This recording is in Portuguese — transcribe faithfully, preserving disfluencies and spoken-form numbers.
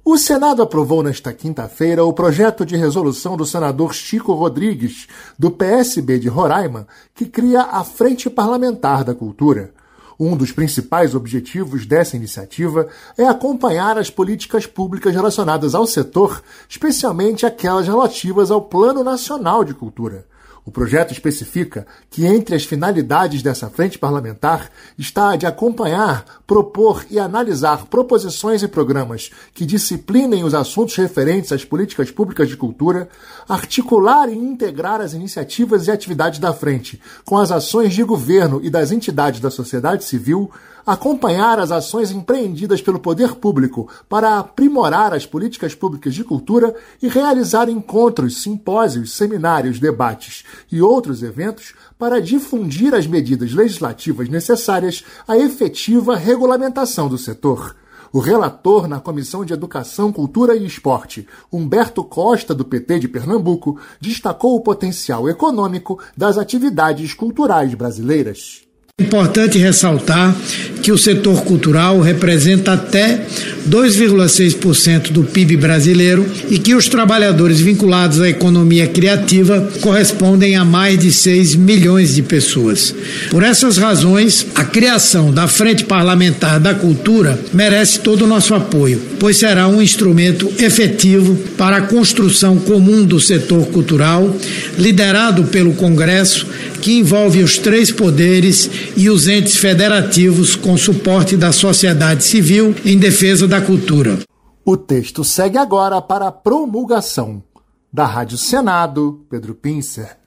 O Senado aprovou nesta quinta-feira o projeto de resolução do senador Chico Rodrigues, do P S B de Roraima, que cria a Frente Parlamentar da Cultura. Um dos principais objetivos dessa iniciativa é acompanhar as políticas públicas relacionadas ao setor, especialmente aquelas relativas ao Plano Nacional de Cultura. O projeto especifica que entre as finalidades dessa frente parlamentar está a de acompanhar, propor e analisar proposições e programas que disciplinem os assuntos referentes às políticas públicas de cultura, articular e integrar as iniciativas e atividades da frente com as ações de governo e das entidades da sociedade civil, acompanhar as ações empreendidas pelo poder público para aprimorar as políticas públicas de cultura e realizar encontros, simpósios, seminários, debates e outros eventos para difundir as medidas legislativas necessárias à efetiva regulamentação do setor. O relator na Comissão de Educação, Cultura e Esporte, Humberto Costa, do P T de Pernambuco, destacou o potencial econômico das atividades culturais brasileiras. É importante ressaltar que o setor cultural representa até dois vírgula seis por cento do P I B brasileiro e que os trabalhadores vinculados à economia criativa correspondem a mais de seis milhões de pessoas. Por essas razões, a criação da Frente Parlamentar da Cultura merece todo o nosso apoio, pois será um instrumento efetivo para a construção comum do setor cultural, liderado pelo Congresso, que envolve os três poderes e os entes federativos com suporte da sociedade civil em defesa da cultura. O texto segue agora para a promulgação. Da Rádio Senado, Pedro Pincer.